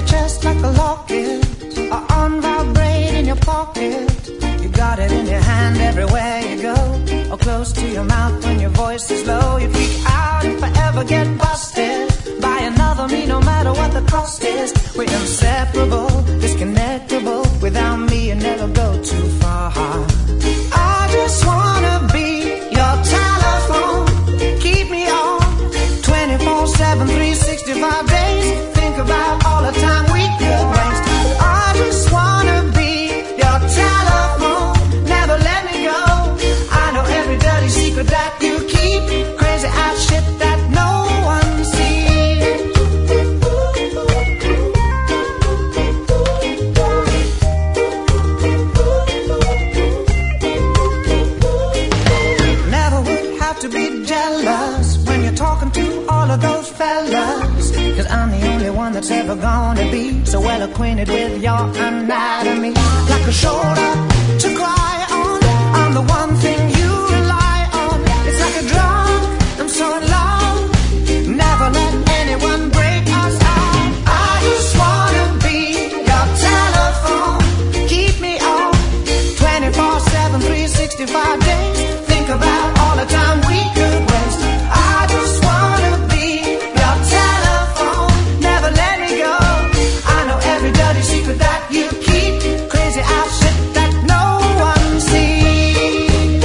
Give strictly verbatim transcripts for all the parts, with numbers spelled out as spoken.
your chest like a locket, or on vibrate in your pocket. You got it in your hand everywhere you go, or close to your mouth when your voice is low. You freak out if I ever get busted by another me, no matter what the cost is. We're inseparable, disconnectable. Without me you never go too far. I just wanna be your telephone, keep me on twenty-four seven, three sixty-five days. Think about all the time we could waste. I just wanna be your telephone, never let me go. I know every dirty secret that you keep, crazy ass shit that no one sees. Never would have to be jealous when you're talking to all of those fellas, 'cause I'm the only one that's ever gonna be so well acquainted with your anatomy. Like a shoulder to cry on, I'm the one thing you rely on. It's like a drug, I'm so in love, never let anyone break us out. I just wanna be your telephone, keep me on twenty-four seven, three sixty-five days. Think about all the time we could waste. I just wanna be your telephone, never let me go. I know every dirty secret that you keep, crazy ass shit that no one sees.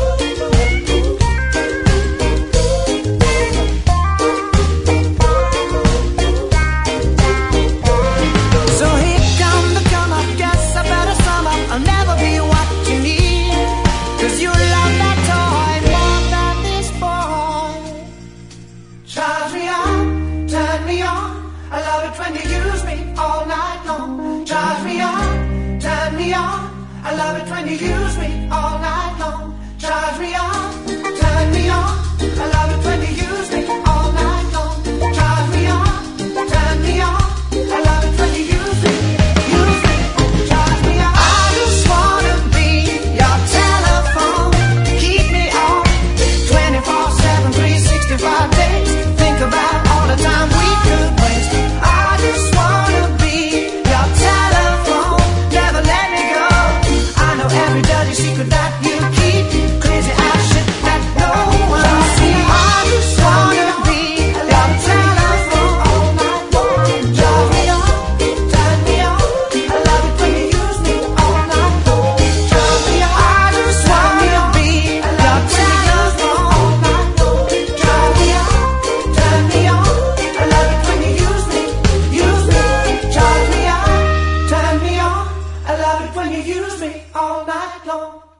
So here come the come up, guess I better sum up. I'll never be what you need, 'cause you love that toy more than this boy. Charge me on, turn me on, I love it when you use me all night long. Charge me on, turn me on, I love it when you use me all night long. Charge me on, turn me on, I love it when you use me all night long. Charge me on, turn me on, I love it when you use me, use me. Charge me on. I just wanna be your telephone, keep me on twenty-four seven, three sixty-five days. Think about all the time we could waste. I just wanna be your telephone, never let me go. I know every dirty secret that you keep, crazy ass shit that no one sees. I just wanna be your telephone all night long. Charge me on, turn me on, I love it when you use me all night long. Charge me on. I just wanna be your telephone all night long. Charge me on, turn me on, I love it when you use me, use me. Charge me on, turn me on, I love it when you use me all night long.